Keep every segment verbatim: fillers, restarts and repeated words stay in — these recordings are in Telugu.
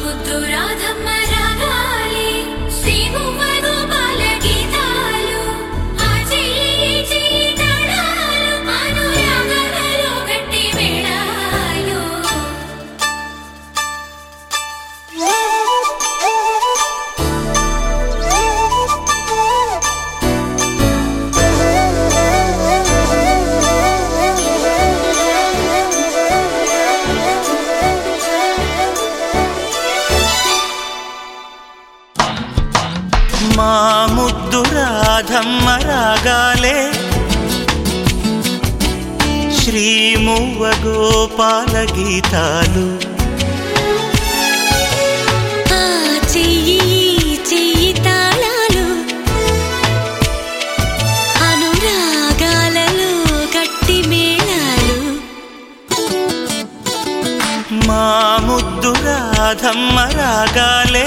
మా ముద్దు రాధమ్మ రాగాలే శ్రీమువ్వ గోపాల గీతాలు చెయ్యి చెయ్యి తాళాలు అనురాగాలలో గట్టి మేళాలు మా ముద్దు రాధమ్మ రాగాలే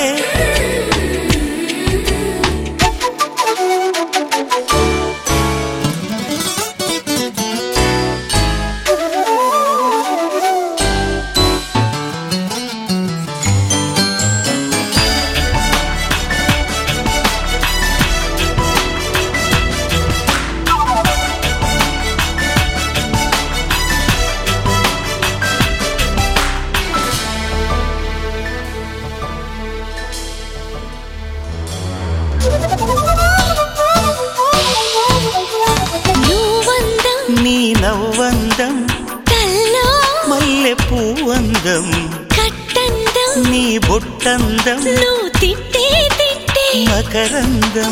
నీ నవ్వందం కల్లో మల్లె పూవందం కట్టందం నీ బొట్టందం నువ్వు తిట్టే తిట్టే మకరందం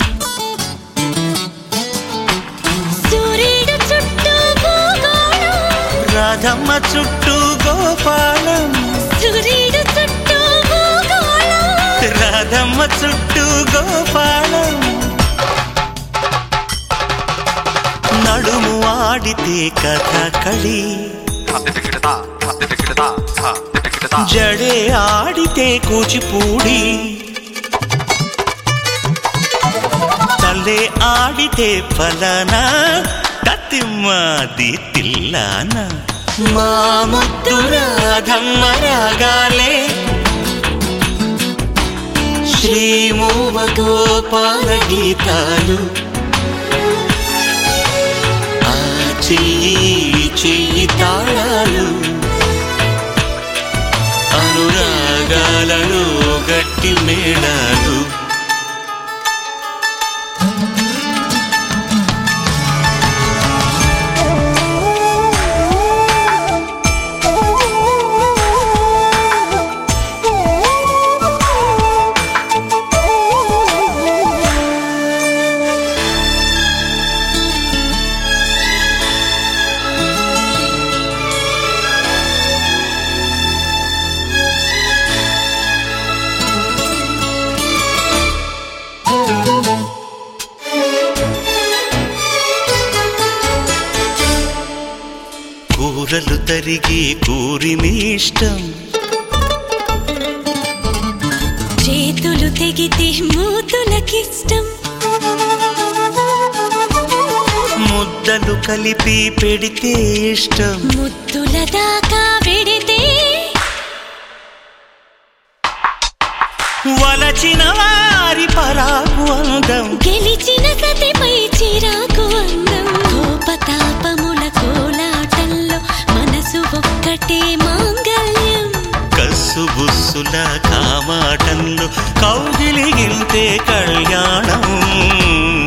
సూర్యుడు చుట్టూ భూగోళం రాధమ్మ చుట్టూ గోపాలం సూర్యుడు చుట్టూ భూగోళం రాధమ్మ చుట్టూ గోపాలం నడుము ఆడితే కథకళి జడే ఆడితే కూచిపూడి తలే ఆడితే ఫలానా కతిమ్మాది తిల్లాన మా ముద్దు రాధమ్మ రాగాలే శ్రీమువ్వ గోపాల గీతాలు చెయ్యి చెయ్యి తాళాలు అనురాగాలలో గట్టి మేళాలు కూరలు తరిగి కూరిమి ఇష్టం చేతులు తెగితే మూతులకిష్టం ముద్దలు కలిపి పెడితే ఇష్టం ముద్దుల దాకా వెడితే వలచిన వారి పరాకు అందం గెలిచిన సతిపై చిరాకు అందం కోపతాపముల కోలాటల్లో మనసు ఒక్కటే మాంగళ్యం కస్సు బుస్సుల కామాటంలో కౌగిలిగిల్తే కళ్యాణం